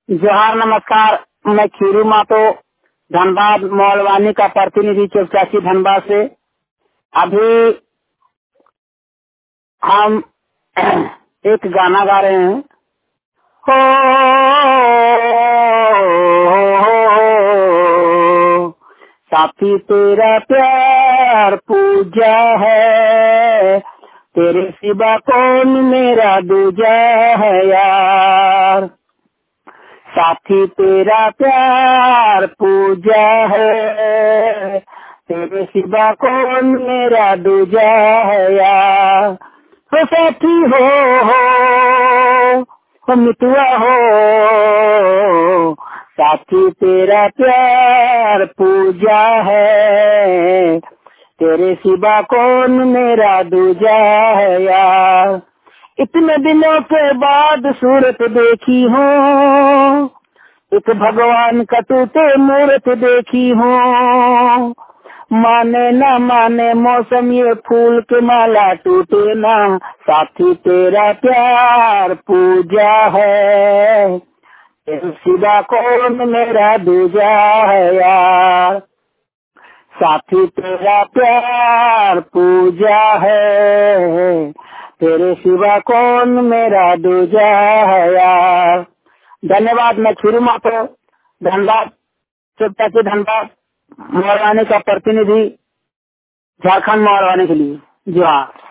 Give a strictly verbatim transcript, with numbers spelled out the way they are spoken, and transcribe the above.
जोहार नमस्कार। मैं खीरू मातो धनबाद मोलवानी का प्रतिनिधि चौचासी धनबाद से। अभी हम एक गाना गा रहे हैं। हो, साथी तेरा प्यार पूजा है, तेरे सिवा कौन मेरा दूजा है यार। साथी तेरा प्यार पूजा है, तेरे सिवा कौन मेरा दूजा है यार। हो साथी हो, हो, हो मितुआ हो, साथी तेरा प्यार पूजा है, तेरे सिवा कौन मेरा दूजा है यार। इतने दिनों के बाद सूरत देखी हूँ, एक भगवान का टूटे मूर्त देखी हूँ। माने न माने मौसम ये फूल के माला टूटे ना, साथी तेरा प्यार पूजा है, तेरे सिवा कौन मेरा दूजा है यार। साथी तेरा प्यार पूजा है, तेरे सिवा कौन मेरा दूजा है यार। धन्यवाद। मैं खीरू मातो धनबाद चौचासी धनबाद मोहरवानी का प्रतिनिधि, झारखंड मोहरवानी के लिए। जोहार।